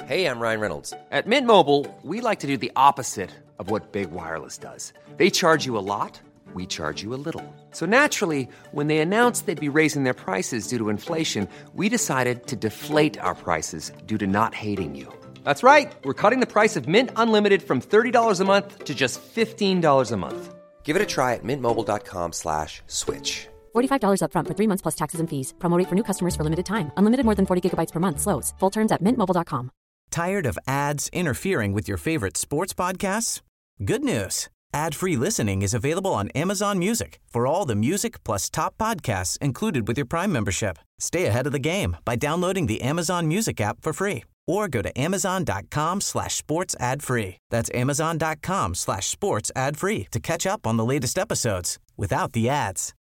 Hey, I'm Ryan Reynolds. At Mint Mobile, we like to do the opposite of what Big Wireless does. They charge you a lot, we charge you a little. So naturally, when they announced they'd be raising their prices due to inflation, we decided to deflate our prices due to not hating you. That's right. We're cutting the price of Mint Unlimited from $30 a month to just $15 a month. Give it a try at mintmobile.com/switch. $45 up front for 3 months plus taxes and fees. Promo rate for new customers for limited time. Unlimited more than 40 gigabytes per month. Slows full terms at mintmobile.com. Tired of ads interfering with your favorite sports podcasts? Good news. Ad-free listening is available on Amazon Music for all the music plus top podcasts included with your Prime membership. Stay ahead of the game by downloading the Amazon Music app for free or go to amazon.com/sports ad-free. That's amazon.com/sports ad-free to catch up on the latest episodes without the ads.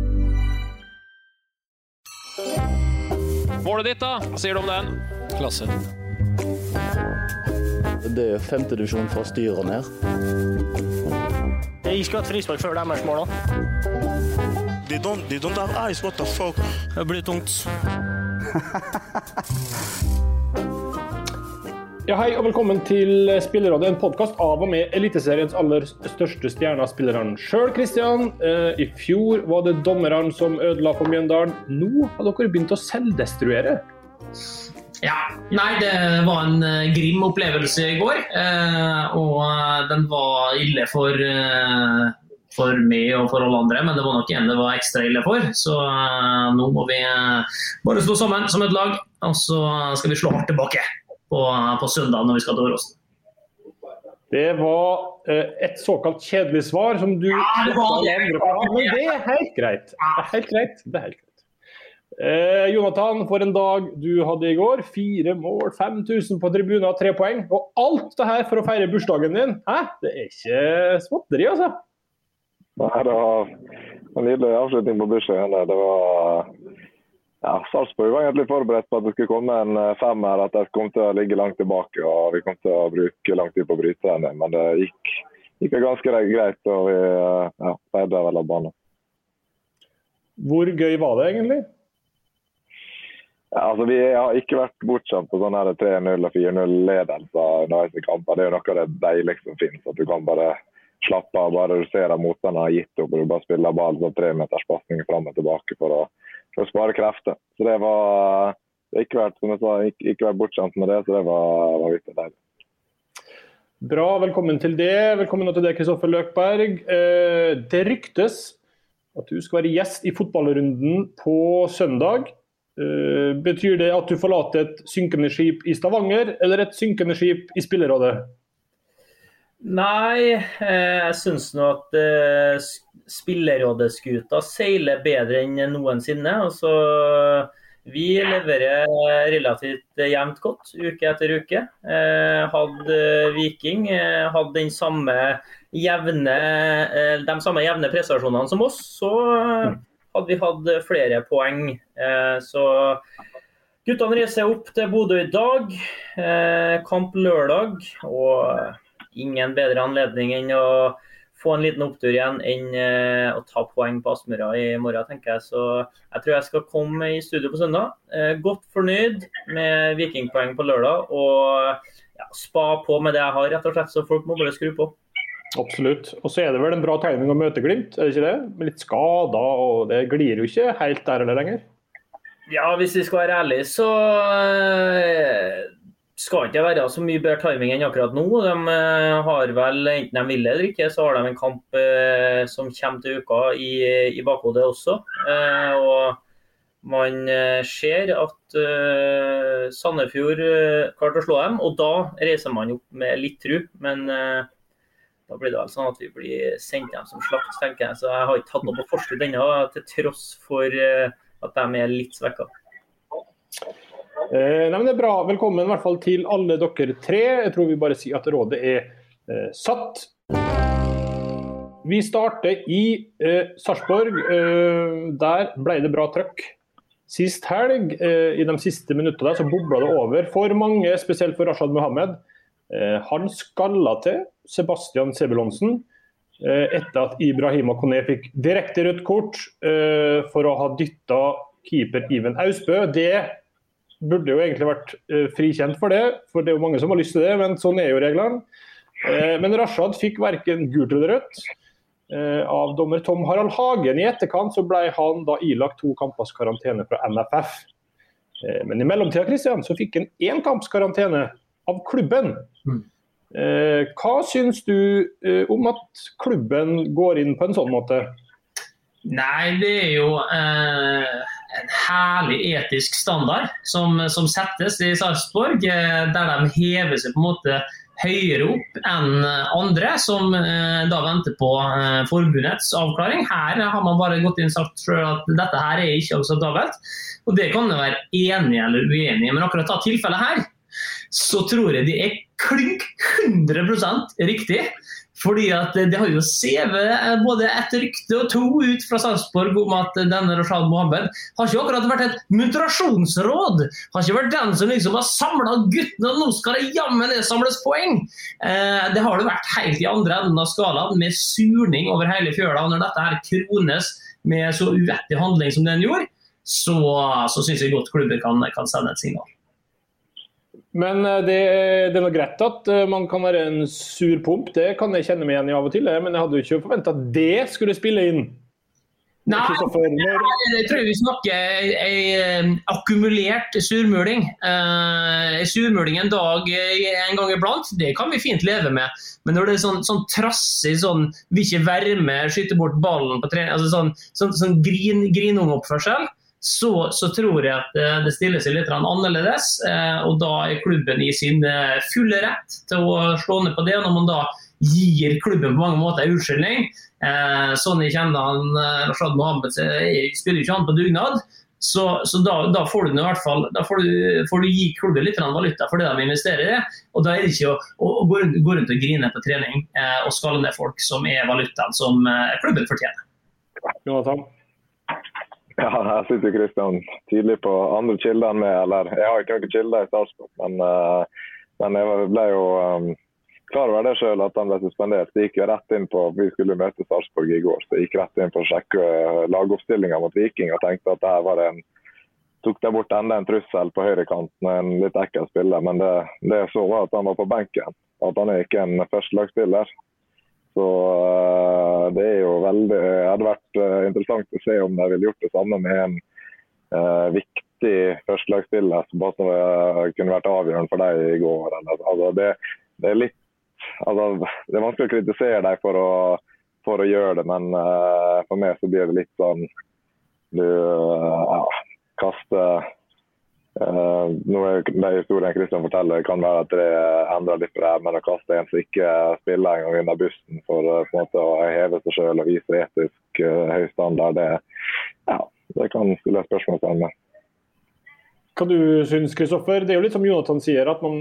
Målet ditt da, hva sier du om den? Klasse. Det er 5. divisjon fra styret ned. Jeg skulle hatt frispark før deres mål da. They don't have eyes, what the fuck? Det blir tungt. Ja, hei og velkommen til Spillerrådet, en podcast av og med Eliteseriens aller største stjerne, spilleren selv, Kristian. I fjor var det dommeren som ødela for Mjøndalen. Nå har dere begynt å selvdestruere. Ja, nei, det var en grim opplevelse i går, og den var ille for meg og for alle andre, men det var nok en det var ekstra ille for, så nå må vi bare stå sammen som et lag, og så skal vi slå hardt tilbake på søndag når vi skal til Åråsen. Det var et såkalt kjedelig svar som du... Ja, det var det. Men det er helt greit. Det er helt greit. Jonathan, for en dag du hadde i går, 4 mål, 5000 på tribunen, 3 poeng, og alt det her for å feire bursdagen din. Hæ? Det er ikke småtteri, altså. Nei, det var en nydelig avslutning på bursdagen. Det var... Ja, Sarpsborg var egentlig forberedt på at det skulle komme en 5-er, at det kom til å ligge langt tilbake, og vi kom til å bruke lang tid på å bryte den, men det gikk ganske greit, og vi feide vel av banen. Hvor gøy var det egentlig? Ja, altså vi har ikke vært bortskjemt på sånne 3-0 og 4-0-ledelser underveis i kamper. Det er jo noe av det deiligste som finnes, at du kan bare slappe av, bare se at motstanderen har gitt opp, og du bare spiller ball så 3 meters passning frem og tilbake for å spare krefter. Så det var ikke vært, som jeg sa, ikke vært bortskjemt med det, så det var viktig deilig. Bra, velkommen til det. Velkommen til deg, Kristoffer Løkberg. Det ryktes at du skal være gjest i fotballrunden på søndag. Betyr det at du forlater et synkende skip i Stavanger, eller et synkende skip i Spillerrådet? Nei, jeg synes nå at Spillerrådet-skuta seiler bedre enn noensinne. Altså, vi leverer relativt jevnt godt, uke etter uke. Hadde Viking hadde de samme jevne prestasjonene som oss, så hadde vi hatt flere poeng. Så guttene reiser opp til Bodø i dag, kamp lørdag, og ingen bedre anledning enn å få en liten opptur igjen enn å ta poeng på Aspmyra i morgen, tenker jeg. Så jeg tror jeg skal komme i studio på søndag. Godt fornøyd med vikingpoeng på lørdag, og spa på med det jeg har, rett og slett, så folk må bare skru på. Absolutt. Og så er det vel en bra timing å møte Glimt, er det ikke det? Med litt skader, og det glir jo ikke helt der eller lenger. Ja, hvis vi skal være ærlige, så skal ikke være så mye bedre timing enn akkurat nå. De har vel, enten de vil eller ikke, så har de en kamp som kommer til uka i bakhodet også. Og man ser at Sandefjord klarte å slå dem, og da reiser man opp med litt tro, men da blir det vel sånn at vi blir sendt dem som slakt, tenker jeg. Så jeg har ikke tatt noe på forskudd ennå, til tross for at de er litt svekket. Nei, men det er bra. Velkommen i hvert fall til alle dere 3. Jeg tror vi bare sier at rådet er satt. Vi starter i Sarpsborg. Der ble det bra trøkk. Sist helg, i de siste minuttene der, så boblet det over for mange, spesielt for Rashad Mohammed. Han skalla til Sebastian Sebulonsen etter at Ibrahima Koné fikk direkte rødt kort for å ha dyttet keeper Iven Ausbø. Det burde jo egentlig vært frikjent for det, for det er jo mange som har lyst til det, men sånn er jo reglene. Men Rashad fikk hverken gult eller rødt. Av dommer Tom Harald Hagen i etterkant så ble han da ilagt 2 kampers karantene fra NFF. Men i mellomtida, Kristian, så fikk han 1 kamps karantene av klubben. Hva syns du om at klubben går inn på en sånn måte? Nei, det er jo en herlig etisk standard som settes i Sarpsborg, der de hever seg på en måte høyere opp enn andre som da venter på forbundets avklaring. Her har man bare gått inn og sagt selv at dette her er ikke akseptabelt, og det kan jo være enig eller uenig, men akkurat ta tilfellet her, så tror jeg det er klink 100% riktig. Fordi at det har jo sevet både et rykte og 2 ut fra Sarpsborg om at denne Rashad Mohammed har ikke akkurat vært et moderasjonsråd. Har ikke vært den som liksom har samlet guttene, og nå skal det jammen det samles poeng. Det har det vært helt i andre enden av skalaen, med surning over hele fjøla. Når dette her krones med så uvettig handling som den gjorde, så synes jeg godt klubber kan sende et signal. Men det er noe greit at man kan være en sur pump, det kan jeg kjenne meg igjen i av og til, men jeg hadde jo ikke forventet at det skulle spille inn. Nei, jeg tror vi snakker en akkumulert surmuling. Surmuling en dag, en gang iblant, det kan vi fint leve med. Men når det er sånn trassig, vil ikke være med, skyte bort ballen på trening, altså sånn grinungoppførsel, så tror jeg at det stiller seg litt annerledes, og da er klubben i sin fulle rett til å slå ned på det, når man da gir klubben på mange måter en unnskyldning. Sånn jeg kjenner han, Rashad Mohammed, spiller ikke han på dugnad, så da får du i hvert fall, da får du gi klubben litt valuta for det de investerer i det, og da er det ikke å gå rundt og grine på trening og skalle ned folk som er valutaen som klubben fortjener. Jonathan? Ja, jeg synes jo Kristian tydelig på andre kilder enn meg, eller jeg har ikke noen kilder i Sarpsborg, men jeg ble jo klar over det selv at han ble suspendert. Det gikk jo rett inn på, vi skulle møte Sarpsborg i går, så jeg gikk rett inn på å sjekke lagoppstillingen mot Viking og tenkte at det her var tok der bort enda en trussel på høyrekanten, en litt ekkel spiller, men det så var at han var på benken, at han er ikke en førstelagsspiller. Så det er jo veldig, det hadde vært interessant å se om de ville gjort det samme med en viktig førstelagsspiller som bare kunne vært avgjørende for deg i går. Altså, det er litt, altså, det er vanskelig å kritisere deg for å gjøre det, men for meg så blir det litt sånn, du kaster, nå er det historien Kristian forteller, kan være at det endrer litt på det, men å kaste en som ikke spiller en gang under bussen for på en måte å heve seg selv og vise etisk høy standard, det kan stille spørsmål sammen. Hva du synes, Kristoffer? Det er jo litt som Jonathan sier, at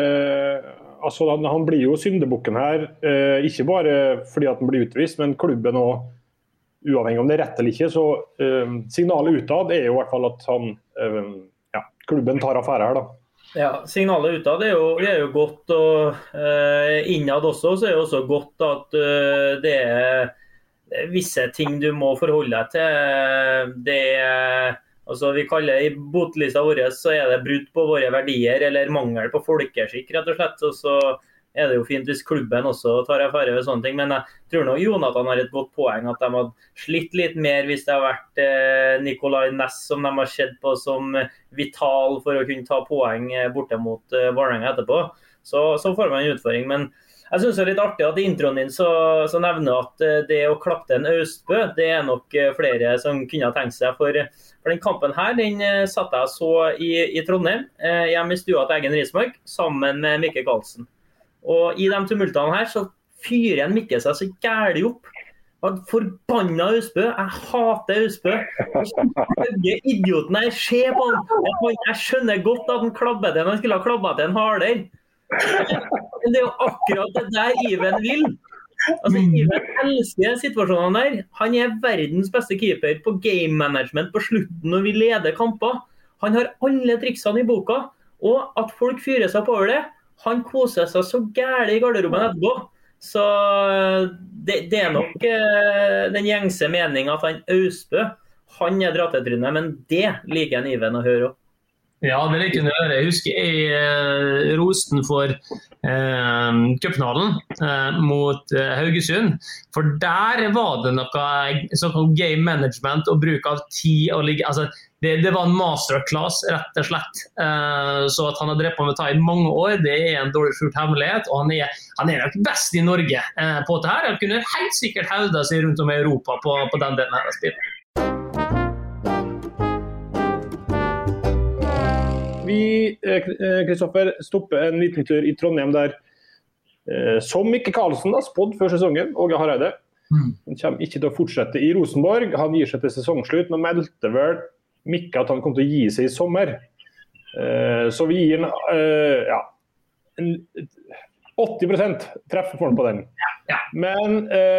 han blir jo syndebukken her, ikke bare fordi at han blir utvist, men klubben også, uavhengig om det er rett eller ikke, så signalet utad er jo i hvert fall at klubben tar affære her da. Ja, signalet utad er jo godt, og innad også, så er det også godt at det er visse ting du må forholde deg til. Det altså vi kaller i botlista vår, så er det brudd på våre verdier, eller mangel på folkeskikk, rett og slett, og så er det jo fint hvis klubben også tar affære ved sånne ting, men jeg tror nok Jonathan har et godt poeng at de hadde slitt litt mer hvis det har vært Nikolai Næss som de har sett på som vital for å kunne ta poeng borte mot Vålerenga etterpå, så får man en utfordring. Men jeg synes det er litt artig at i introen din så nevner at det å klappe til en Østbø, det er nok flere som kunne ha tenkt seg, for den kampen her, den satt jeg så i Trondheim, hjemme i stua til Eggen Rismark, sammen med Mikke Karlsen. Og i de tumultene her så fyrer en Mikke seg så gærlig opp. Forbanna Østbø, jeg hater Østbø. Idioten her, se på han. Jeg skjønner godt at han klabbet til, han skulle ha klabbet til en harder. Men det er jo akkurat det der Iven vil. Altså, Iven elsker situasjonene der. Han er verdens beste keeper på game management på slutten når vi leder kamper. Han har alle triksene i boka, og at folk fyrer seg på over det, han koser seg så gærlig i garderoben etterpå. Så det er nok den gjengse meningen at han Østbø, han er drattetrynet, men det liker en Iven å høre også. Ja, det liker jeg å gjøre. Jeg husker jeg rosten for cupfinalen mot Haugesund. For der var det noe sånn game management og bruk av tid og ligge. Altså, det var en masterclass, rett og slett. Så at han har drevet på med det i mange år, det en dårlig skjult hemmelighet. Og han er nok best i Norge på det her. Han kunne helt sikkert hevde seg rundt om i Europa på den delen her av spillet. Vi, Kristoffer, stopper en liten tur i Trondheim der, som Mikke Karlsen har spådd før sesongen, Åge Hareide. Han kommer ikke til å fortsette i Rosenborg. Han gir seg til sesongslutt. Nå meldte vel Mikke at han kommer til å gi seg i sommer. Så vi gir en 80% treffer for på den. Ja. Men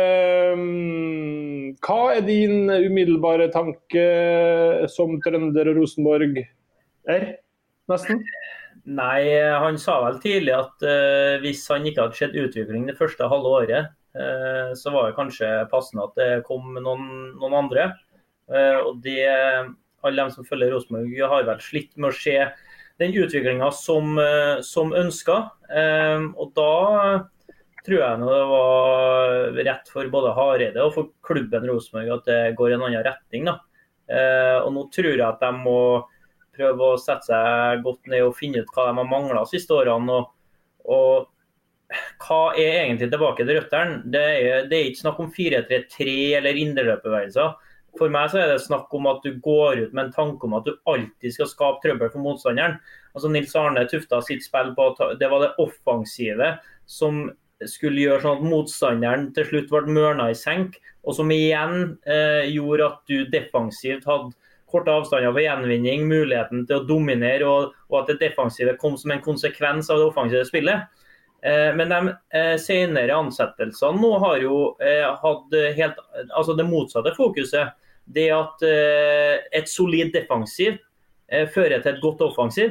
hva din umiddelbare tanke som trønder og Rosenborg nesten? Nei, han sa vel tidlig at hvis han ikke hadde skjedd utvikling det første halve året, så var det kanskje passende at det kom noen andre. Og alle de som følger Rosenborg har vel slitt med å se den utviklingen som ønsket. Og da tror jeg det var rett for både Hareide og for klubben Rosenborg at det går i en annen retning. Og nå tror jeg at de må prøve å sette seg godt ned og finne ut hva de har manglet siste årene, og hva egentlig tilbake til røtteren. Det er ikke snakk om 4-3-3 eller indreløpbevegelser. For meg så det snakk om at du går ut med en tanke om at du alltid skal skape trøbbel for motstanderen. Altså Nils Arne tufta sitt spill på at det var det offensive som skulle gjøre sånn at motstanderen til slutt ble mørnet i senk, og som igjen gjorde at du defensivt hadde korte avstander ved gjenvinning, muligheten til å dominere, og at det defensive kom som en konsekvens av det offensive spillet. Men de senere ansettelsene nå har jo hatt det motsatte fokuset. Det at et solid defensiv fører til et godt offensiv.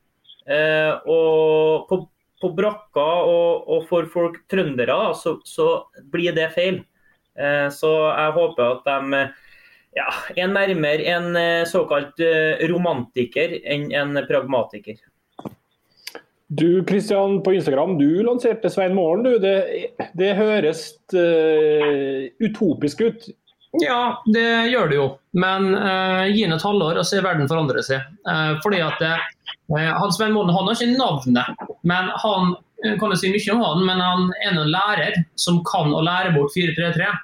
Og på brakka og for folk trøndere så blir det feil. Så jeg håper at de nærmere en såkalt romantiker enn en pragmatiker. Du, Kristian, på Instagram, du lanserte Svein Målen, du. Det høres utopisk ut. Ja, det gjør det jo. Men gi den et halvår og se verden forandre seg. Fordi at Svein Målen, han har ikke navnet, men han kan jo si mye om han, men han en lærer som kan å lære bort 4-3-3.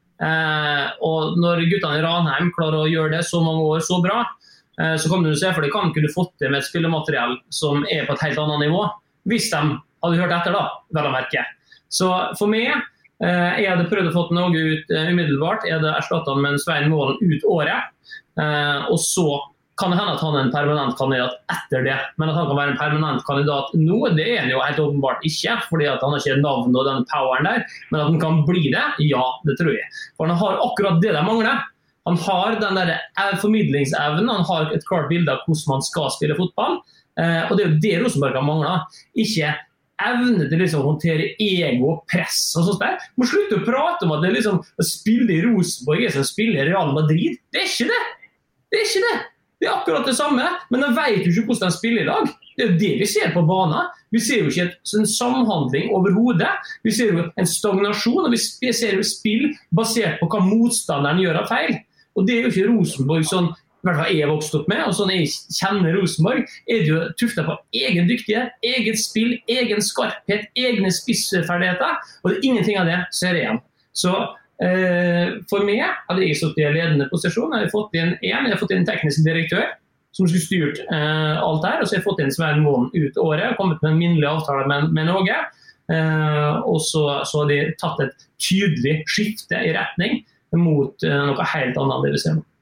Og når guttene i Ranheim klarer å gjøre det så mange år så bra, så kan du se for deg kunne fått det med et spillemateriell som på et helt annet nivå, hvis de hadde hørt etter da, vel å merke. Så for meg, jeg hadde prøvd å få noe ut umiddelbart, jeg hadde erstattet med en Svein Målen ut året, og så kan det hende at han en permanent kandidat etter det, men at han kan være en permanent kandidat nå, det han jo helt åpenbart ikke, fordi at han har ikke navn og den poweren der, men at han kan bli det, ja, det tror jeg. For han har akkurat det de mangler. Han har den der formidlingsevnen, han har et klart bilde av hvordan man skal spille fotball, og det jo det Rosenborg har manglet. Ikke evne til liksom å håndtere ego og press og sånt der. Man slutter å prate om at det liksom å spille i Rosenborg som spiller i Real Madrid. Det ikke det. Det ikke det. Det akkurat det samme, men de vet jo ikke hvordan de spiller i dag. Det jo det vi ser på banen. Vi ser jo ikke en samhandling overhodet. Vi ser jo en stagnasjon, og vi ser jo spill basert på hva motstanderen gjør av feil. Og det jo ikke Rosenborg sånn, i hvert fall jeg vokst opp med, og sånn jeg kjenner Rosenborg, det jo tuftet på egen dyktighet, eget spill, egen skarphet, egne spissferdigheter, og det ingenting av det ser jeg igjen. Så for meg hadde jeg stått i en ledende posisjon. Jeg har fått inn en teknisk direktør som skulle styrt alt her, og så har jeg fått inn Svein Målen ut året, kommet med en minnelig avtale med Norge, og så har de tatt et tydelig skifte i retning mot noe helt annet enn det vi ser nå.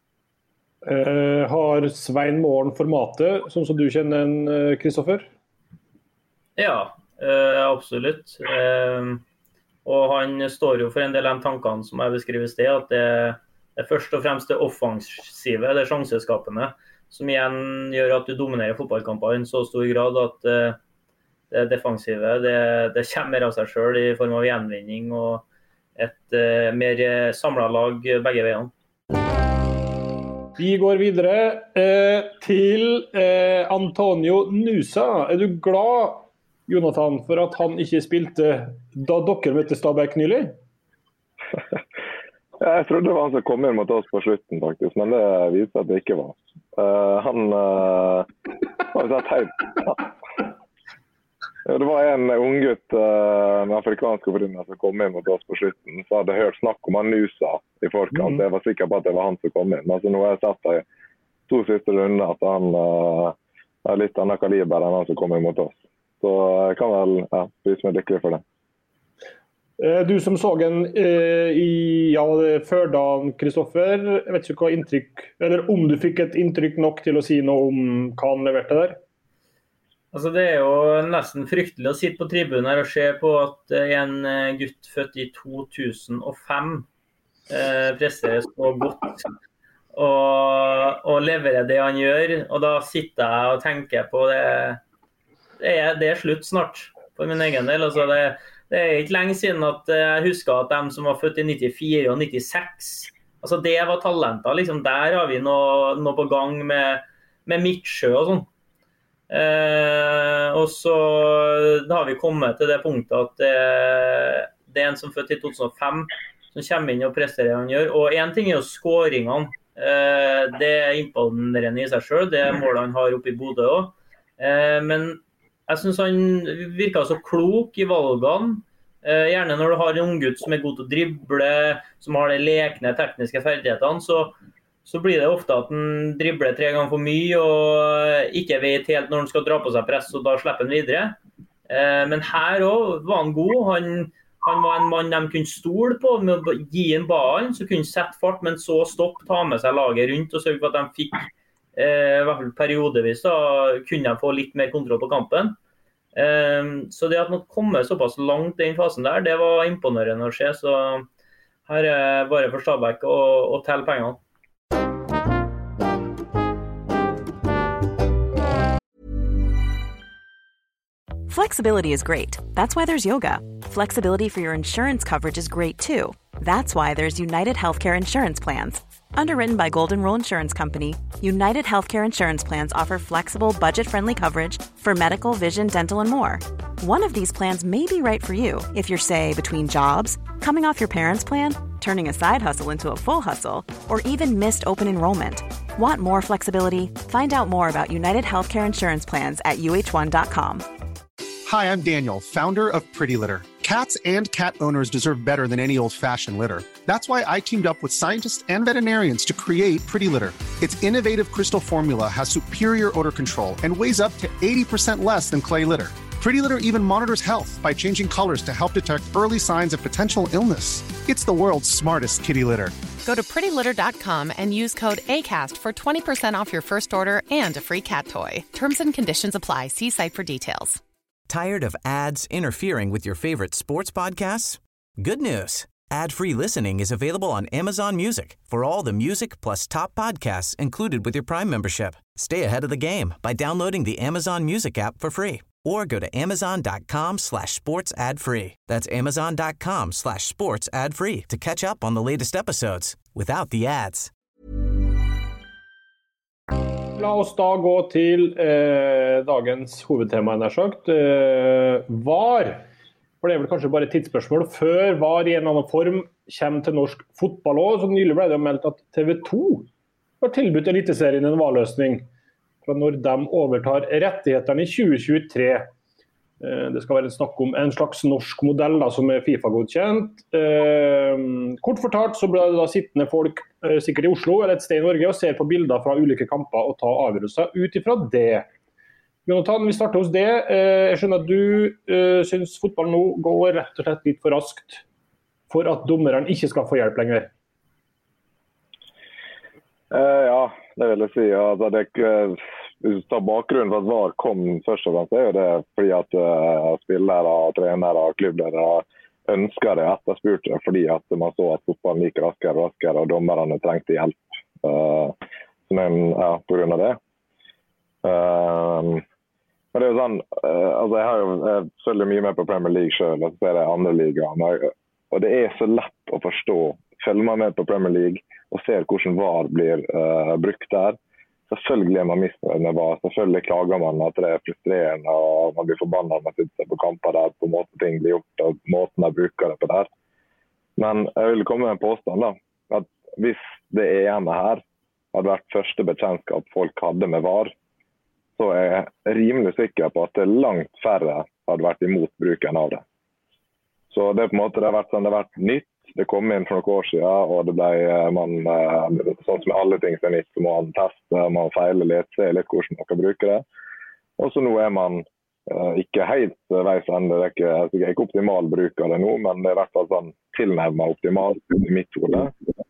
Har Svein Målen formatet, som du kjenner en, Kristoffer? Ja, absolutt. Og han står jo for en del av de tankene som jeg beskriver i sted, at det først og fremst det offensive, det sjanseskapende, som igjen gjør at du dominerer fotballkamper i en så stor grad at det defensive, det kommer av seg selv i form av gjenvinning og et mer samlet lag begge veiene. Vi går videre til Antonio Nusa. Du glad, Jonathan, for at han ikke spilte da dere møtte Stabæk nylig? Jeg trodde det var han som kom inn mot oss på slutten, faktisk, men det viser at det ikke var. Han har sett helt... Det var en unggutt med afrikanske forbindelser som kom inn mot oss på slutten, så hadde jeg hørt snakk om han Nusa i forkant. Jeg var sikker på at det var han som kom inn. Altså, nå har jeg sett i 2 siste runder at han er litt annen kaliber enn han som kom inn mot oss. Så jeg kan vel vise meg lykkelig for det. Du som så en i Førdagen, Kristoffer, jeg vet ikke hva inntrykk, eller om du fikk et inntrykk nok til å si noe om hva han leverte der? Altså det er jo nesten fryktelig å sitte på tribunen her og se på at en gutt født i 2005 presterer så godt og leverer det han gjør. Og da sitter jeg og tenker på det er slutt snart for min egen del. Altså det er ikke lenge siden at jeg husker at de som var født i 94 og 96, altså det var talenter. Liksom der har vi noe på gang med Midtsjø og sånn. Og så da har vi kommet til det punktet at det er en som født i 2005 som kommer inn og presterer han gjør, og en ting er jo skåringene, det er imponerende i seg selv, det målet han har oppe i Bodø også. Men jeg synes han virker så klok i valgene, gjerne når du har en unggutt som er god til å drible, som har de lekne tekniske ferdighetene, så blir det ofte at han dribler 3 ganger for mye og ikke vet helt når han skal dra på seg press, og da slipper han videre. Men her også var han god. Han var en mann de kunne stole på med å gi en ballen, så kunne han sette fart, men så stopp, ta med seg laget rundt og sørge for at de fikk, i hvert fall periodevis, da kunne de få litt mer kontroll på kampen. Så det at man kommer såpass langt i den fasen der, det var imponerende å se, så her er bare for Stabæk å telle pengene. Flexibility is great. That's why there's yoga. Flexibility for your insurance coverage is great too. That's why there's United Healthcare Insurance Plans. Underwritten by Golden Rule Insurance Company, United Healthcare Insurance Plans offer flexible, budget-friendly coverage for medical, vision, dental, and more. One of these plans may be right for you if you're, say, between jobs, coming off your parents' plan, turning a side hustle into a full hustle, or even missed open enrollment. Want more flexibility? Find out more about United Healthcare Insurance Plans at uh1.com. Hi, I'm Daniel, founder of Pretty Litter. Cats and cat owners deserve better than any old-fashioned litter. That's why I teamed up with scientists and veterinarians to create Pretty Litter. Its innovative crystal formula has superior odor control and weighs up to 80% less than clay litter. Pretty Litter even monitors health by changing colors to help detect early signs of potential illness. It's the world's smartest kitty litter. Go to prettylitter.com and use code ACAST for 20% off your first order and a free cat toy. Terms and conditions apply. See site for details. Tired of ads interfering with your favorite sports podcasts? Good news. Ad-free listening is available on Amazon Music for all the music plus top podcasts included with your Prime membership. Stay ahead of the game by downloading the Amazon Music app for free or go to amazon.com/sports ad-free. That's amazon.com/sports ad-free to catch up on the latest episodes without the ads. La oss da gå til dagens hovedtema, nær sagt. VAR. For det er vel kanskje bare et tidsspørsmål før VAR i en eller annen form kommer til norsk fotball også. Så nylig ble det meldt at TV 2 har tilbudt Eliteserien en VAR-løsning fra når de overtar rettighetene i 2023. Det skal være en snakk om en slags norsk modell da, som er FIFA-godkjent. Kort fortalt så ble det da sittende folk sikkert i Oslo eller et sted i Norge og ser på bilder fra ulike kamper og ta avgjørelser ut ifra det. Jonathan, vi starter hos det. Jeg skjønner at du synes fotball nå går rett og slett litt for raskt for at dommerne ikke skal få hjelp lenger. Ja, det vil jeg si. Altså, hvis du tar bakgrunnen for at VAR kom først og fremst, er jo det fordi at spillere, trenere, klubbledere ønsker det, etterspurte det, fordi at man så at fotballen gikk raskere, og dommerne trengte hjelp på grunn av det. Men det er jo sånn, altså jeg følger mye med på Premier League selv, og så ser jeg andre ligaer, og det er så lett å forstå. Følger man med på Premier League, og ser hvordan VAR blir brukt der. Selvfølgelig man misnøyd med VAR, selvfølgelig klager man at det frustrerende, og man blir forbannet når man sitter på kamper der på en måte ting blir gjort, og måten de bruker det på der. Men jeg vil komme med en påstand da, at hvis det EM her hadde vært første bekjentskap folk hadde med VAR, så er jeg rimelig sikker på at det langt færre hadde vært imot bruken av det. Så det på en måte det har vært sånn, det har vært nytt. Det kom inn for noen år siden, og det ble, sånn som alle ting som er nytt, så må man teste, man feiler litt, se litt hvordan man kan bruke det. Og så nå er man ikke helt veis ende, det er ikke optimal bruk av det nå, men det er i hvert fall sånn tilnærmet optimalt i mitt hode.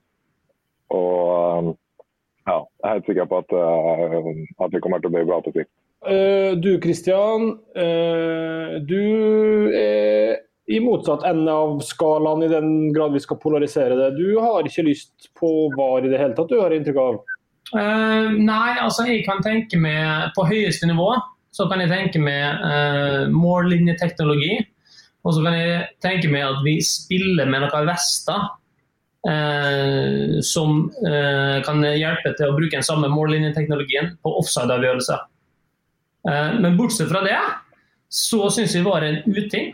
Og ja, jeg er helt sikker på at det kommer til å bli bra på sikt. Du, Kristian, du er i motsatt ende av skalaen i den grad vi skal polarisere det. Du har ikke lyst på VAR i det hele tatt, du har inntrykk av? Nei, altså jeg kan tenke med, på høyeste nivå, så kan jeg tenke med mållinjeteknologi, og så kan jeg tenke med at vi spiller med noen vester som kan hjelpe til å bruke den samme mållinjeteknologien på offside-avgjørelser. Men bortsett fra det, så synes jeg var en uting.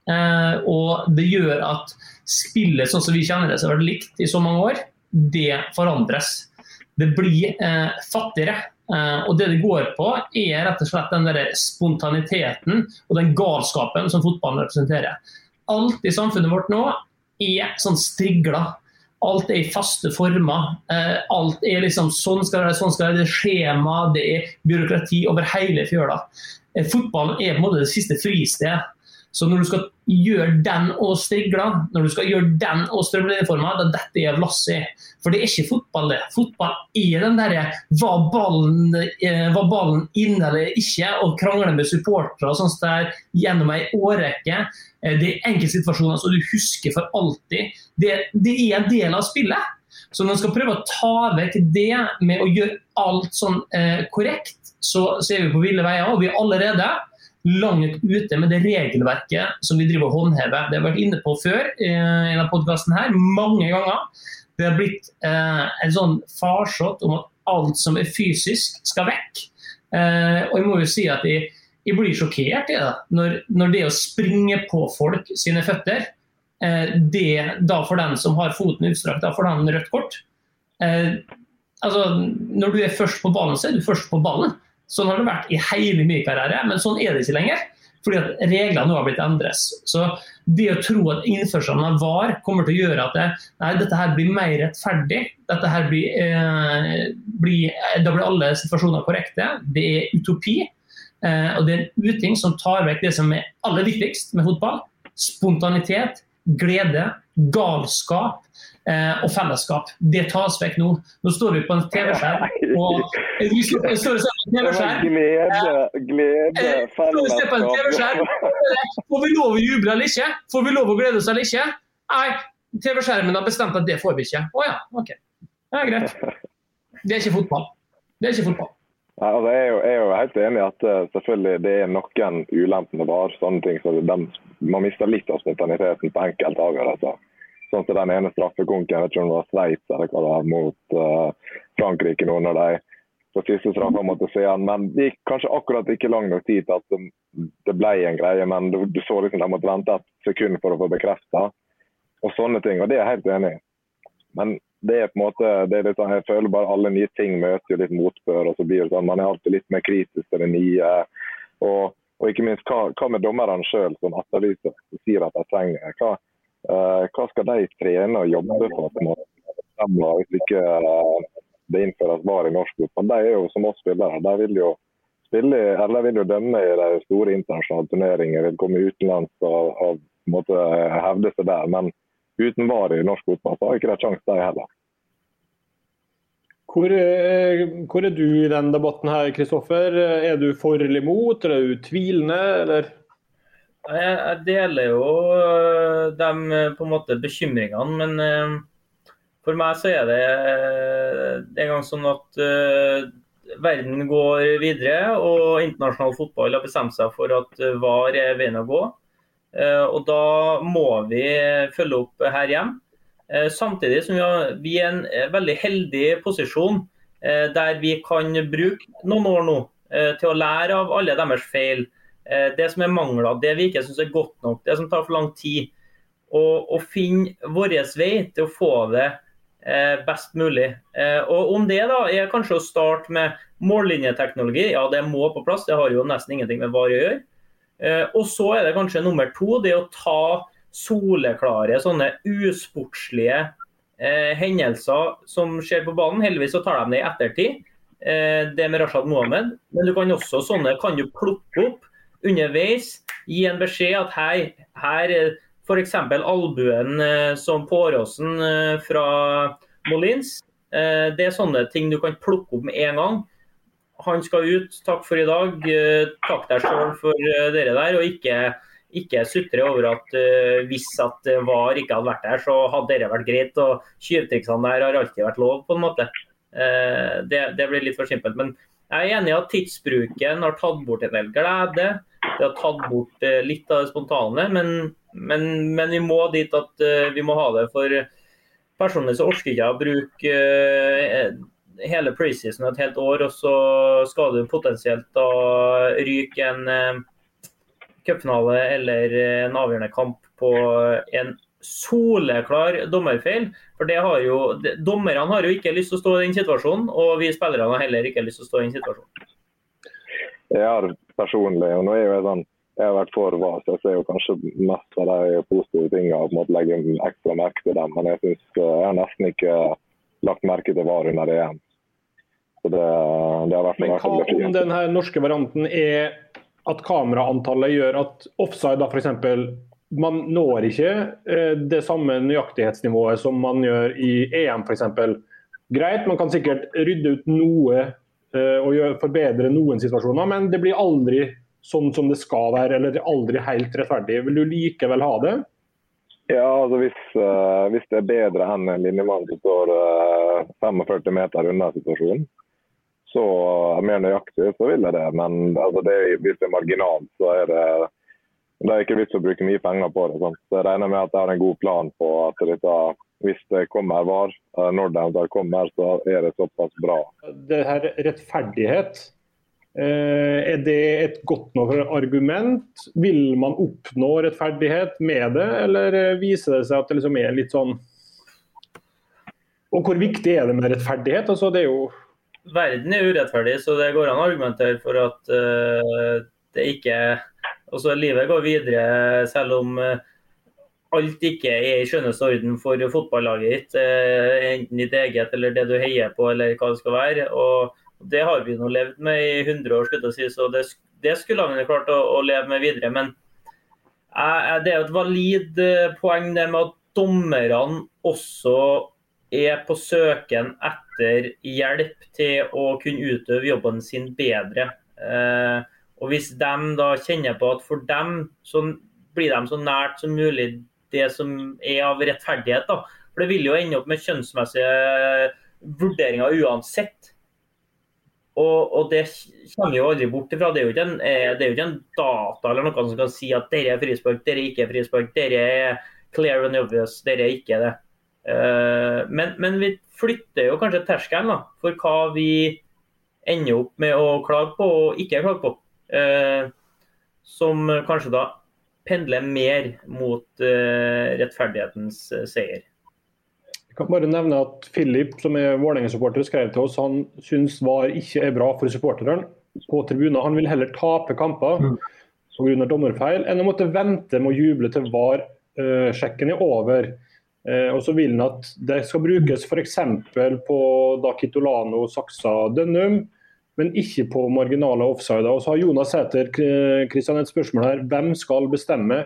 Og det gjør at spillet sånn som vi kjenner det, som har vært likt i så mange år, det forandres. Det blir fattigere. Og det går på er rett og slett den der spontaniteten og den galskapen som fotballen representerer. Alt i samfunnet vårt nå er sånn strigla. Alt er i faste former. Alt er liksom sånn skal det skjema, det er byråkrati over hele fjøla. Fotballen er på en måte det siste fristed. Så når du skal gjøre den og strigla, når du skal gjøre den og strømlinjeforma, da dette er lass i. For det er ikke fotball det. Fotball er den der, var ballen inne eller ikke, og krangler med supportere, sånn som det er gjennom en årrekke. Det er enkeltsituasjoner som du husker for alltid. Det er en del av spillet. Så når man skal prøve å ta vekk det med å gjøre alt sånn korrekt, så er vi på ville veier, og vi er allerede langt ute med det regelverket som vi driver og håndhever. Det har vært inne på før i en av podcasten her, mange ganger. Det har blitt en sånn farsott om at alt som er fysisk skal vekk. Og jeg må jo si at jeg blir sjokkert i det, når det å springe på folk sine føtter, det da for den som har foten utstrakt, da får den rødt kort. Altså, når du er først på ballen, så er du først på ballen. Sånn har det vært i hele min karriere, men sånn er det ikke lenger, fordi at reglene nå har blitt endret. Så det å tro at innførselen av VAR kommer til å gjøre at dette her blir mer rettferdig, dette her da blir alle situasjoner korrekte, det er utopi, og det er en uting som tar vekk det som er aller viktigst med fotball, spontanitet, glede, galskap, og fellesskap. Det tas vekk nå. Nå står vi på en TV-skjerm og vi står og ser på en TV-skjerm. Glede, fellesskap. Får vi lov å juble eller ikke? Får vi lov å glede oss eller ikke? Nei, TV-skjermen har bestemt at det får vi ikke. Åja, ok. Det er greit. Det er ikke fotball. Ja, altså, jeg er jo helt enig i at selvfølgelig det er noen ulemper med VAR, sånne ting, så man mister litt av spontaniteten på enkelte avgjørelser. Sånn som den ene straffekonken, jeg vet ikke om det var Sveits eller hva det var, mot Frankrike nå når de på siste straffa måtte se han. Men det gikk kanskje akkurat ikke lang nok tid til at det ble en greie, men du så liksom de måtte vente et sekund for å få bekreftet. Og sånne ting, og det er jeg helt enig i. Men det er på en måte, det er litt sånn, jeg føler bare alle nye ting møter jo litt motbør, og så blir det sånn, man er alltid litt mer kritisk til det nye. Og ikke minst, hva med dommerne selv som etterlyser, som sier at jeg trenger, hva skal de trene og jobbe for på en måte? Hvis ikke det innføres VAR i norsk fotball, de er jo som oss spillere. De vil jo spille, eller vil jo dømme i de store internasjonale turneringer, vil komme utenlands og på en måte hevde seg der. Men uten VAR i norsk fotball, så har ikke det sjanse de heller. Hvor er du i den debatten her, Kristoffer? Er du for eller imot, eller er du tvilende, eller? Jeg deler jo de på en måte bekymringene, men for meg så er det en gang sånn at verden går videre, og internasjonal fotball har bestemt seg for at VAR er veien å gå. Og da må vi følge opp her hjem. Samtidig som vi en veldig heldig posisjon der vi kan bruke noen år nå til å lære av alle deres feil. Det som manglet, det vi ikke synes godt nok, det som tar for lang tid, og finne vår vei til å få det best mulig. Og om det da kanskje å starte med mållinjeteknologi, ja det må på plass, det har jo nesten ingenting med VAR å gjøre. Og så det kanskje nummer 2, det å ta soleklare, sånne usportslige hendelser som skjer på banen. Heldigvis så tar de det i ettertid, det med Rashad Mohamed, men du kan også kan du plukke opp underveis, gi en beskjed at her for eksempel albuen som på Åråsen fra Molins, det sånne ting du kan plukke opp med en gang. Han skal ut, takk for i dag, takk deg selv for dere der, og ikke sutre over at hvis at VAR ikke hadde vært der, så hadde det vært greit, og kyrtriksene der har alltid vært lov på en måte. Det blir litt for simpelt, men jeg enig i at tidsbruken har tatt bort en del glede, det har tatt bort litt av det spontane, men vi må dit at vi må ha det for personlig så orsker ikke å bruke hele preseason et helt år, og så skal du potensielt da ryke en cupfinale eller en avgjørende kamp på en soleklar dommerfeil, for dommerne har jo ikke lyst til å stå i den situasjonen, og vi spillerne har heller ikke lyst til å stå i den situasjonen. Jeg har personlig, og nå jeg har vært for VAR, så jeg ser jo kanskje mest av de positive tingene og på en måte legge ekstra merke til dem, men jeg har nesten ikke lagt merke til VAR under det igjen. Så det har vært men hva om den her norske varianten at kameraantallet gjør at offside da for eksempel man når ikke det samme nøyaktighetsnivået som man gjør i EM for eksempel. Greit, man kan sikkert rydde ut noe og forbedre noen situasjoner, men det blir aldri sånn som det skal være, eller aldri helt rettferdig. Vil du likevel ha det? Ja, altså hvis det bedre enn en linjemann som står 45 meter unna situasjonen, så mer nøyaktig, så vil jeg det. Men altså, hvis det marginalt, så det ikke vits å bruke mye penger på det. Sant? Så jeg regner med at det er en god plan på at hvis det kommer VAR, når det kommer, så det såpass bra. Det her rettferdighet, det et godt nok argument? Vil man oppnå rettferdighet med det, eller viser det seg at det liksom litt sånn... Og hvor viktig det med rettferdighet? Altså, det jo... Verden urettferdig, så det går an å argumentere for at det ikke... Altså, livet går videre, selv om alt ikke i skjønneste orden for fotballaget ditt, enten ditt eget eller det du heier på, eller hva det skal være. Og det har vi nå levd med i 100 år, skulle jeg si, så det skulle vi klart å leve med videre. Men det et valid poeng det med at dommerne også på søken etter hjelp til å kunne utøve jobben sin bedre. Og hvis de da kjenner på at for dem, så blir de så nært som mulig det som av rettferdighet da. For det vil jo ende opp med kjønnsmessige vurderinger uansett. Og det kommer jo aldri bort ifra. Det jo ikke en data eller noe som kan si at dere frispark, dere ikke frispark, dere clear and obvious, dere ikke det. Men vi flytter jo kanskje terskelen da, for hva vi ender opp med å klage på og ikke klage på. Som kanskje da pendler mer mot rettferdighetens seier. Jeg kan bare nevne at Philip, som Vålerenga-supporter, skrev til oss, han synes VAR ikke bra for supporteren på tribunen. Han vil heller tape kamper på grunn av dommerfeil, enn å måtte vente med å juble til VAR-sjekken over. Og så vil han at det skal brukes for eksempel på da Kitolano, Saksa, Dønnum, men ikke på marginale offsider. Og så har Jonas Sæter, Kristian, et spørsmål her. Hvem skal bestemme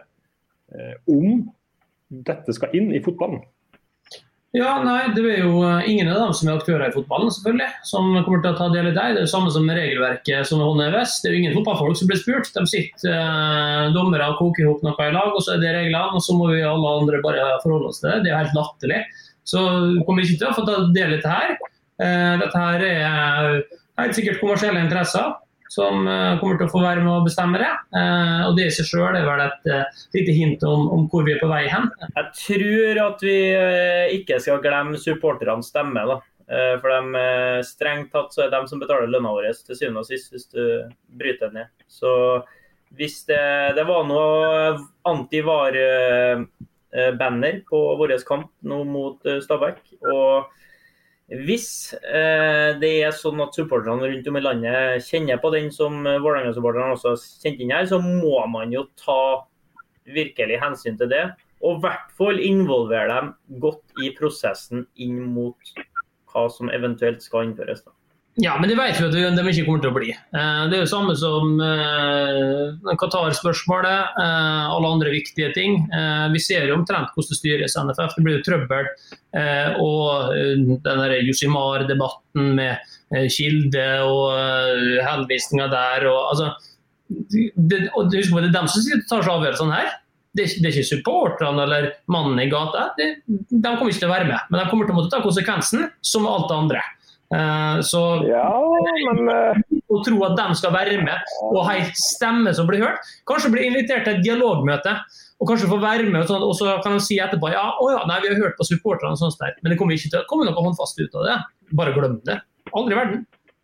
om dette skal inn i fotballen? Ja, nei, det er jo ingen av dem som aktører i fotballen, selvfølgelig, som kommer til å ta del i det. Det jo samme som regelverket som hånden vest. Det jo ingen fotballfolk som blir spurt. De sitter dommere og koker ihop noe i lag, og så det reglene, og så må vi alle andre bare forholde oss til det. Det jo helt latterlig. Så vi kommer ikke til å få ta del i dette her. Dette her helt sikkert kommersielle interesser. som kommer til å få være med å bestemme det. Og det I seg selv vel et lite hint om hvor vi på vei hen. Jeg tror at vi ikke skal glemme supporternes stemme da. For de strengt tatt så de som betaler lønna vår til syvende og sist hvis du bryter ned. Så hvis det var noe anti-var banner på vår kamp nå mot Stabæk, og hvis det sånn at supporterne rundt om I landet kjenner på den som Vålerenga-supporterne også kjent inn her, så må man jo ta virkelig hensyn til det, og I hvert fall involvere dem godt I prosessen inn mot hva som eventuelt skal innføres da. Ja, men det vet vi at de ikke kommer til å bli. Det jo samme som Qatar-spørsmålet, alle andre viktige ting. Vi ser jo omtrent hvordan det styres NFF. Det blir jo trøbbel. Og den der Josimar-debatten med kilde og henvisninger der. Og, altså, husk på, det dem som tar seg avgjørelsen her. Det ikke supporterne eller mannen I gata. De kommer ikke til å være med. Men de kommer til å måtte ta konsekvensen som alt det andre. Så å tro at de skal være med og ha en stemme som blir hørt, kanskje bli invitert til et dialogmøte og kanskje få være med og, sånn, og så kan de si etterpå nei, vi har hørt på supporterne og sånt der, men det kommer ikke til å komme noe håndfast ut av det, bare glem det, aldri I verden.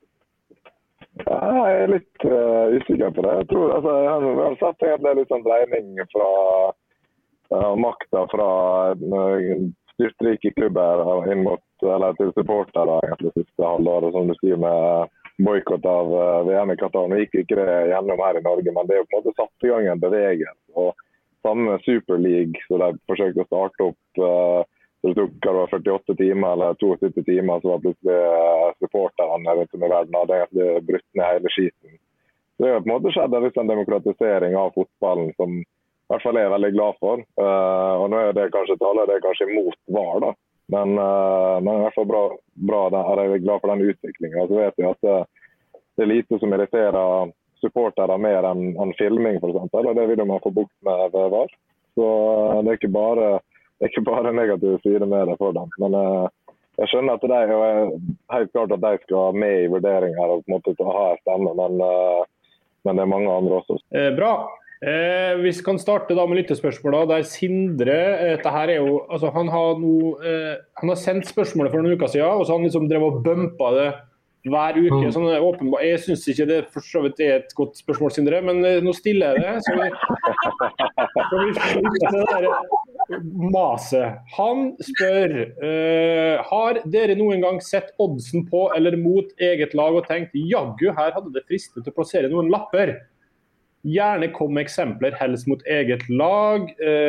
Ja, jeg litt usikker på det. Jeg tror, altså, jeg har sett egentlig litt sånn dreining fra makta fra styrtrike klubber inn mot, eller til supportere egentlig siste halvåret, som du sier med boykott av VM I Qatar. Nå gikk ikke det gjennom her I Norge, men det jo på en måte satt I gang en bevegelse. Og samme Super League, så de forsøkte å starte opp, så det tok 48 timer eller 72 timer, så var plutselig supporterne rundt om I verden hadde egentlig brutt ned hele skiten. Det har på en måte skjedd en demokratisering av fotballen som I hvert fall jeg veldig glad for. Og nå det kanskje tallet, det kanskje imot VAR da. Men I hvert fall bra der, jeg glad for den utviklingen. Så vet jeg at det lite som irriterer supportere mer enn filming for eksempel, og det vil man få bukt med ved VAR. Så det ikke bare negative sider med det for dem. Men jeg skjønner at det helt klart at de skal med I vurderinger og på en måte ha en stemme, men det mange andre også. Bra. Vi kan starte da med lyttespørsmål der Sindre, dette her jo, altså han har sendt spørsmålet for noen uker siden, og så han liksom drev og bumpet det hver uke, sånn åpenbart. Jeg synes ikke det for så vidt et godt spørsmål, Sindre, men nå stiller jeg det, så vi slutter det der maset. Han spør, har dere noen gang sett oddsen på eller mot eget lag og tenkt, jaggu, her hadde det fristet til å plassere noen lapper? Gjerne kom med eksempler, helst mot eget lag.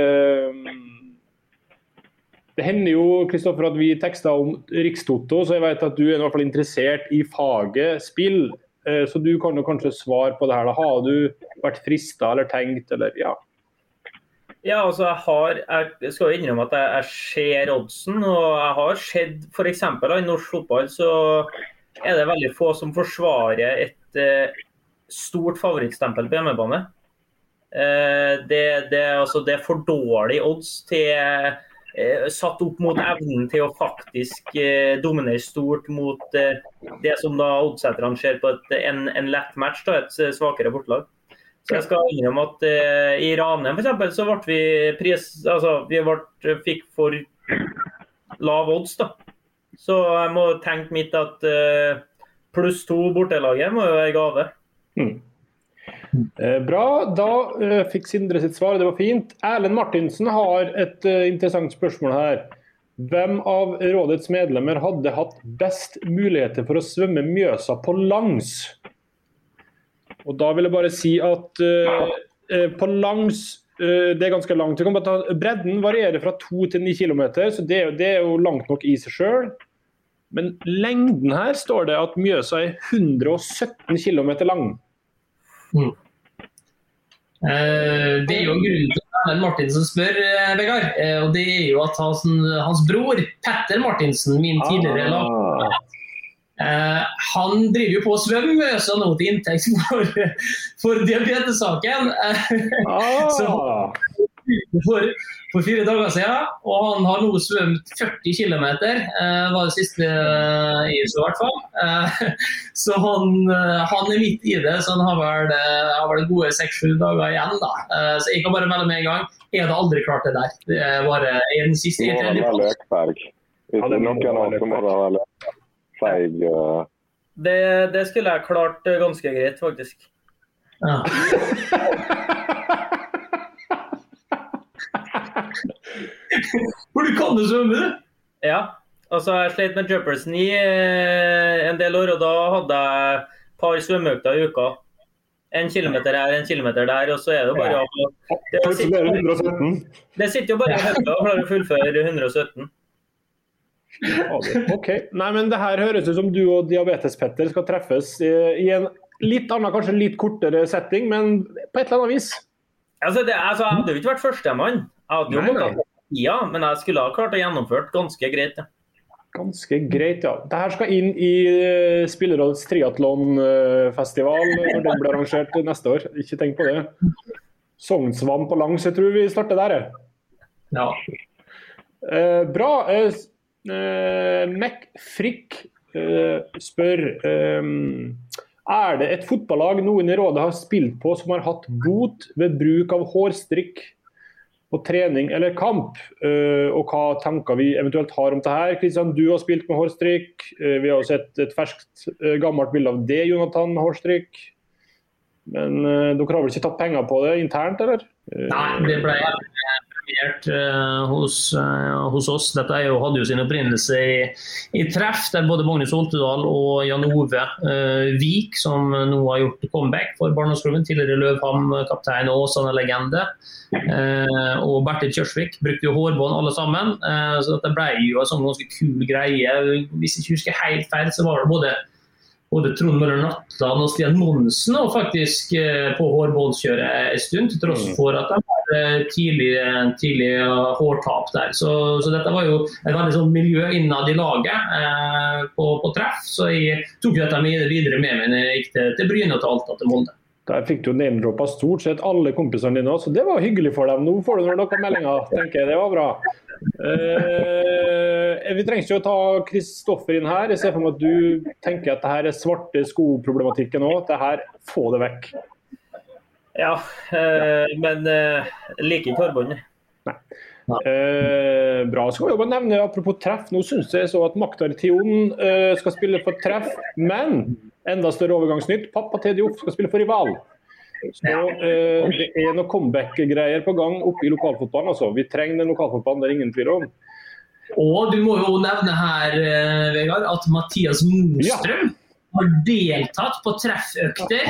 Det hender jo, Kristoffer, at vi tekster om Rikstoto, så jeg vet at du I hvert fall interessert I faget spill. Så du kan jo kanskje svare på det her. Da. Har du vært fristet eller tenkt, eller ja? Ja, altså jeg skal jo innrømme at jeg ser oddsen, og jeg har sett, for eksempel I norsk fotball, så det veldig få som forsvarer et stort favorittstempel på hjemmebane. Det for dårlig odds til satt opp mot evnen til å faktisk dominere stort mot det som da oddsetterne ser på en lett match, da, et svakere bortlag. Så jeg skal innrømme at I Ranheim for eksempel så ble vi fikk for lav odds da. Så jeg må tenke mitt at +2 bortelaget må jo være gave. Bra, da fikk Sindre sitt svar, det var fint. Erlend Martinsen har et interessant spørsmål her. Hvem av rådets medlemmer hadde hatt best muligheter for å svømme Mjøsa på langs? Og da vil jeg bare si at på langs, det ganske langt. Bredden varierer fra 2 til 9 kilometer, så det jo langt nok I seg selv. Men lengden her står det at Mjøsa 117 kilometer lang. Det jo en grunn til at Martinsen spør, Vegard, og det jo at hans bror, Petter Martinsen, min tidligere lag, han driver jo på å svømme så nå til inntekt for diabetessaken. Så for 4 dager siden, og han har nå svømt 40 kilometer, var det siste jeg så I hvert fall. Så han midt I det, så han har vel gode 6-7 dager igjen da. Så jeg kan bare melde med en gang, jeg hadde aldri klart det der. Det var den siste I tredje plass. Hvis det noen av som må det være feig. Det skulle jeg klart ganske greit, faktisk. Ja. Hvor du kan det svømme, du? Ja, altså jeg slet med jumpersen I en del år, og da hadde jeg et par svømmeøkter I uka. 1 kilometer her, 1 kilometer der, og så det bare det sitter jo bare I høyde og klarer å fullføre 117. Ok, nei, men det her høres ut som du og Diabetes-Petter skal treffes I en litt annen, kanskje litt kortere setting, men på et eller annet vis. Altså, jeg hadde jo ikke vært førstemann. Jeg hadde jo måttet men jeg skulle ha klart å gjennomført ganske greit, ja. Ganske greit, ja. Dette skal inn I Spillerådets triathlonfestival når den blir arrangert neste år. Ikke tenk på det. Sognsvann på langs, jeg tror vi starter der. Ja. Bra. McFrick spør det et fotballag noen I rådet har spilt på som har hatt bot ved bruk av hårstrikk på trening eller kamp, og hva tanker vi eventuelt har om det her? Kristian, du har spilt med hårstrikk, vi har sett et ferskt gammelt bilde av det, Jonathan, med hårstrikk, men dere har vel ikke tatt penger på det internt, eller? Nei, det ble premiert hos oss. Dette hadde jo sin opprinnelse I treff, der både Magnus Holtedal og Jan Ove Vik, som nå har gjort comeback for Barndomsklubben, tidligere Løvham-kaptein og Åsane-legende, og Bertil Kjørsvik brukte jo hårbånd alle sammen, så dette ble jo en sånn ganske kul greie. Hvis jeg ikke husker helt feil, så var det både Trond Møller Natland og Stian Monsen og faktisk på hårbåndskjøret en stund, til tross for at de var tidlig hårtap der. Så dette var jo et veldig sånn miljø innad I laget på treff, så jeg tok dette videre med meg når jeg gikk til Bryne og til Alta til Molde. Der fikk du name-droppet stort sett alle kompisene dine, så det var hyggelig for dem. Nå får du noen meldinger, tenker jeg. Det var bra. Vi trenger ikke å ta Kristoffer inn her. Jeg ser for meg at du tenker at dette svarte skoproblematikken nå. Dette, få det vekk. Ja, men like ikke forbundet. Nei. Bra, skal vi jo bare nevne apropos treff. Nå synes jeg så at Maktar Tion skal spille for treff, men enda større overgangsnytt. Pappa Tediof skal spille for Rival. Så det noen comeback-greier på gang oppe I lokalfotballen. Altså. Vi trenger den lokalfotballen, det ingen tvil om. Og du må jo nevne her, Vegard, at Mathias Mostrøm har deltatt på trefføkter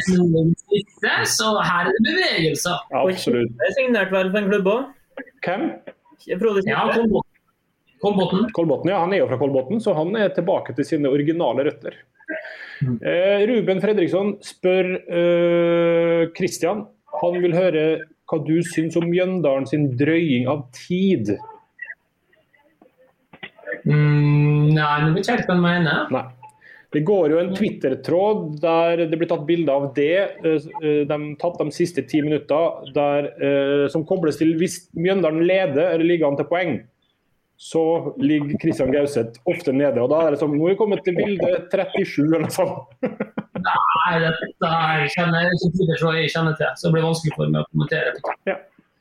så her det bevegelser. Absolutt. Det signert vel for en klubb også. Hvem? Ja, Kolbotn, ja, han jo fra Kolbotn, så han tilbake til sine originale røtter. Ruben Fredriksson spør Christian, han vil høre hva du synes om Mjøndalen sin drøying av tid. Nei, det vet jeg ikke hva han mener. Nei. Det går jo en Twitter-tråd der det blir tatt bilder av det, de tatt de siste 10 minutter, der, som kobles til hvis Mjøndalen leder eller ligger an til poeng, så ligger Christian Gauseth ofte nede, og da det som, nå vi kommet til bildet 37 eller noe sånt. Nei, dette kjenner jeg kjenner til, så det blir vanskelig for meg å kommentere. Ja.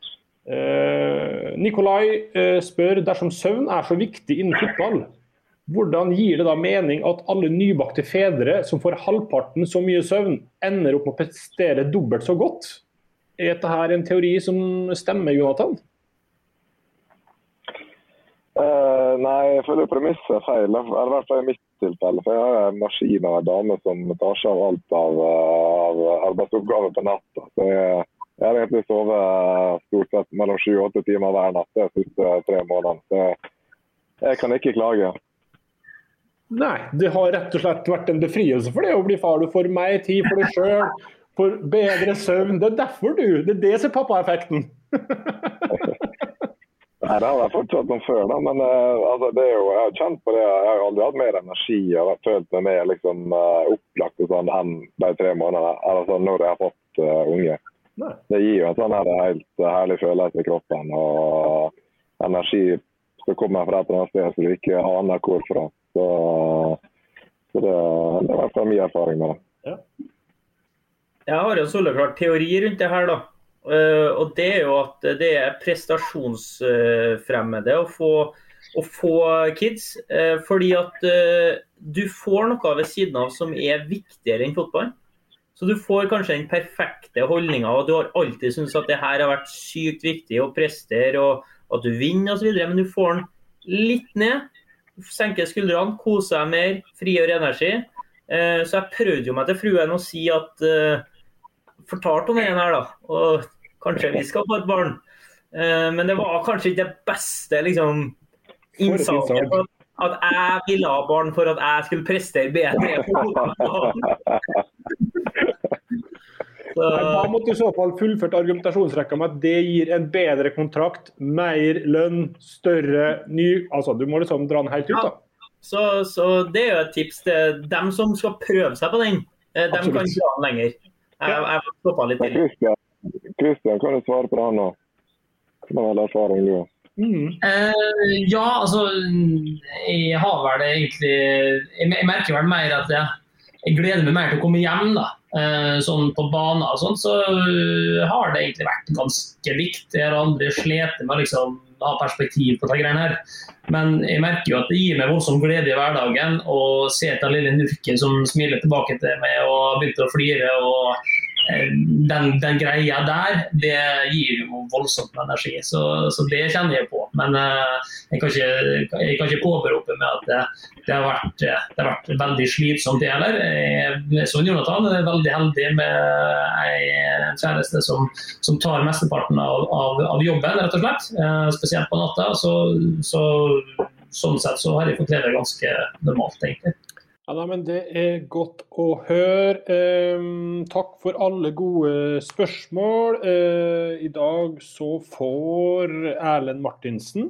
Nikolai spør, dersom søvn så viktig innen fotball, hvordan gir det da mening at alle nybakte fedre som får halvparten så mye søvn, ender opp med å prestere dobbelt så godt? Dette her en teori som stemmer, Jonathan? Nei, jeg føler premisset feil. I hvert fall I mitt tilfelle. For jeg har en maskin av en dame som tar seg av alt av arbeidsoppgaver på natta. Så jeg har egentlig sovet stort sett mellom 7-8 timer hver natt de siste 3 månedene. Så jeg kan ikke klage. Nei, det har rett og slett vært en befrielse for det å bli far. Du får mer tid for deg selv, for bedre søvn. Det derfor det det som pappa-effekten. Nei, det har jeg fortsatt om før, da. Men altså, det jo, jeg har kjent på det. Jeg har aldri hatt mer energi. Jeg har følt meg mer liksom, opplagt og sånn, enn de 3 månedene. Altså, når jeg har fått unge. Det gir jo en sånn her helt herlig følelse i kroppen, og energi som kommer fra et eller annet sted, så du ikke aner hvorfra. Så det er i hvert fall min erfaring med det. Ja. Jeg har en soleklar teori rundt det her da. Og det er jo at det er prestasjonsfremmede å få kids, fordi at du får noe ved siden av som er viktigere enn fotball. Så du får kanskje den perfekte holdningen, og du har alltid syntes at det her har vært sykt viktig å prestere, og at du vinner og så videre, men du får den litt ned, senker skuldrene, koser deg mer, frigjør energi. Så jeg prøvde jo meg til fruen å si at fortalt om den her da, og kanskje vi skal få et barn. Men det var kanskje ikke det beste liksom, innsaget for at jeg ville ha barn for at jeg skulle prestere bedre på fotballen. Da måtte du i så fall fullført argumentasjonsrekka med at det gir en bedre kontrakt, mer lønn, større, ny, altså du må liksom dra den helt ut da. Så det er jo et tips til dem som skal prøve seg på den. De kan dra den lenger. Jeg stoppet litt til. Kristian, kan du svare på det her nå? Hva er erfaring du har? Ja, altså jeg har vel egentlig jeg merker vel mer at jeg gleder meg mer til å komme hjem da. Sånn på banen og sånt, så har det egentlig vært ganske likt. Jeg har aldri slet med liksom ha perspektiv på det greiene her. Men jeg merker jo at det gir meg voldsom glede i hverdagen å se den lille nurken som smiler tilbake til meg og begynte å flire, og den greia der, det gir jo voldsomt energi, så det kjenner jeg på. Men jeg kan ikke påberope meg at det har vært veldig slitsomt det heller. Som Jonathan er veldig heldig med en kjæreste som tar mesteparten av jobben, rett og slett, spesielt på natta, sånn sett så har jeg fått leve ganske normalt, egentlig. Ja, men det er godt å høre. Takk for alle gode spørsmål. I dag så får Erlend Martinsen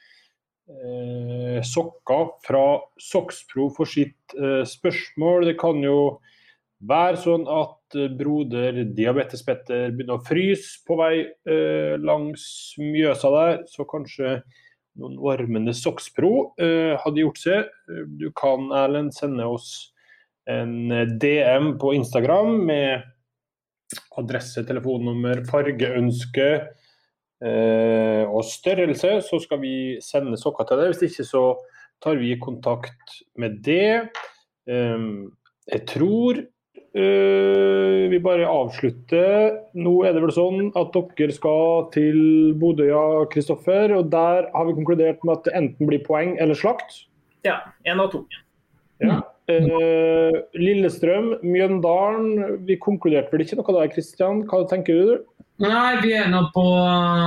sokker fra Sockspro for sitt spørsmål. Det kan jo være sånn at broder Diabetes Petter begynner å fryse på vei langs Mjøsa der, så kanskje noen varmende Sockspro hadde gjort seg. Du kan, Erlend, sende oss en DM på Instagram med adresse, telefonnummer, fargeønske og størrelse, så skal vi sende sokker til deg. Hvis ikke så tar vi kontakt med det. Jeg tror vi bare avslutter. Nå er det vel sånn at dere skal til Bodøya, Kristoffer, og der har vi konkludert med at det enten blir poeng eller slakt. Ja, 1 av 2. Ja. Lillestrøm, Mjøndalen, vi konkluderte vel ikke noe der, Kristian? Hva tenker du? Nei, vi er nå på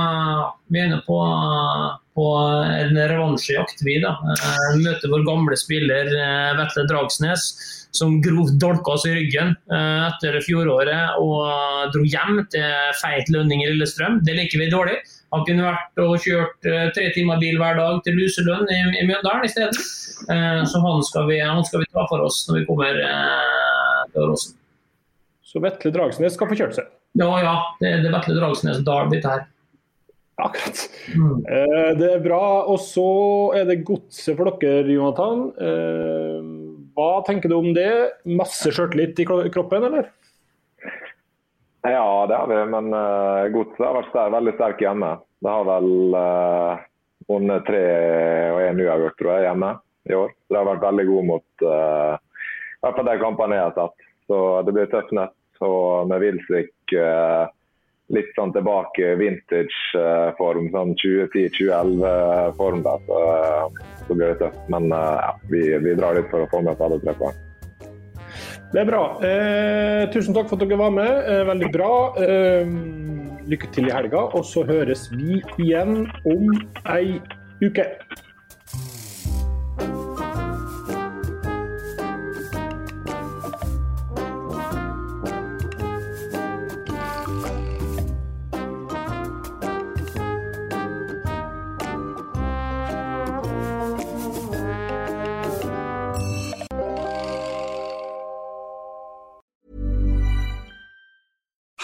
en revansjejakt vi da. Møter vår gamle spiller Vetle Dragsnes, som grovt dolka oss i ryggen etter fjoråret og dro hjem til feit lønning i Lillestrøm. Det liker vi dårlig. Han kunne vært og kjørt 3 timer bil hver dag til luselønn i Mjøndalen i stedet. Så han skal vi ta for oss når vi kommer til Åråsen. Så Vetle Dragsnes skal få kjørt seg? Ja, det er Vetle Dragsnes Dal litt her. Akkurat. Det er bra, og så er det godset for dere, Jonathan. Hva tenker du om det? Masse skjørtlitt i kroppen, eller? Ja, det har vi, men godset har vært veldig sterk hjemme. Det har vel vunnet 3 og 1 uavgjort, tror jeg, hjemme i år. Så det har vært veldig god mot i hvert fall de kampene jeg har sett. Så det blir tøft nett, og med Vilsvik litt sånn tilbake vintage-form, sånn 2010-2011-form der, så blir det tøft. Men ja, vi drar litt for å få med oss alle 3 poeng. Det er bra. Tusen takk for at dere var med. Veldig bra. Lykke til i helga, og så høres vi igjen om ei uke.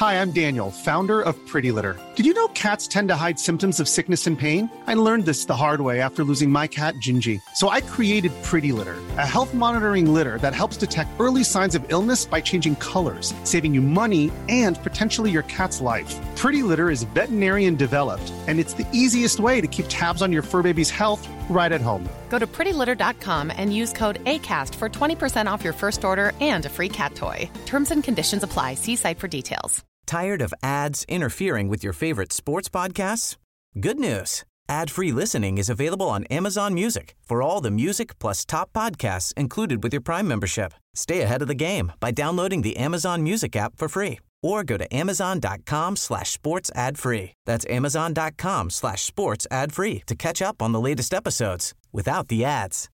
Hi, I'm Daniel, founder of Pretty Litter. Did you know cats tend to hide symptoms of sickness and pain? I learned this the hard way after losing my cat, Gingy. So I created Pretty Litter, a health monitoring litter that helps detect early signs of illness by changing colors, saving you money and potentially your cat's life. Pretty Litter is veterinarian developed, and it's the easiest way to keep tabs on your fur baby's health right at home. Go to prettylitter.com and use code ACAST for 20% off your first order and a free cat toy. Terms and conditions apply. See site for details. Tired of ads interfering with your favorite sports podcasts? Good news. Ad-free listening is available on Amazon Music for all the music plus top podcasts included with your Prime membership. Stay ahead of the game by downloading the Amazon Music app for free or go to amazon.com/sports ad free. That's amazon.com/sports ad free to catch up on the latest episodes without the ads.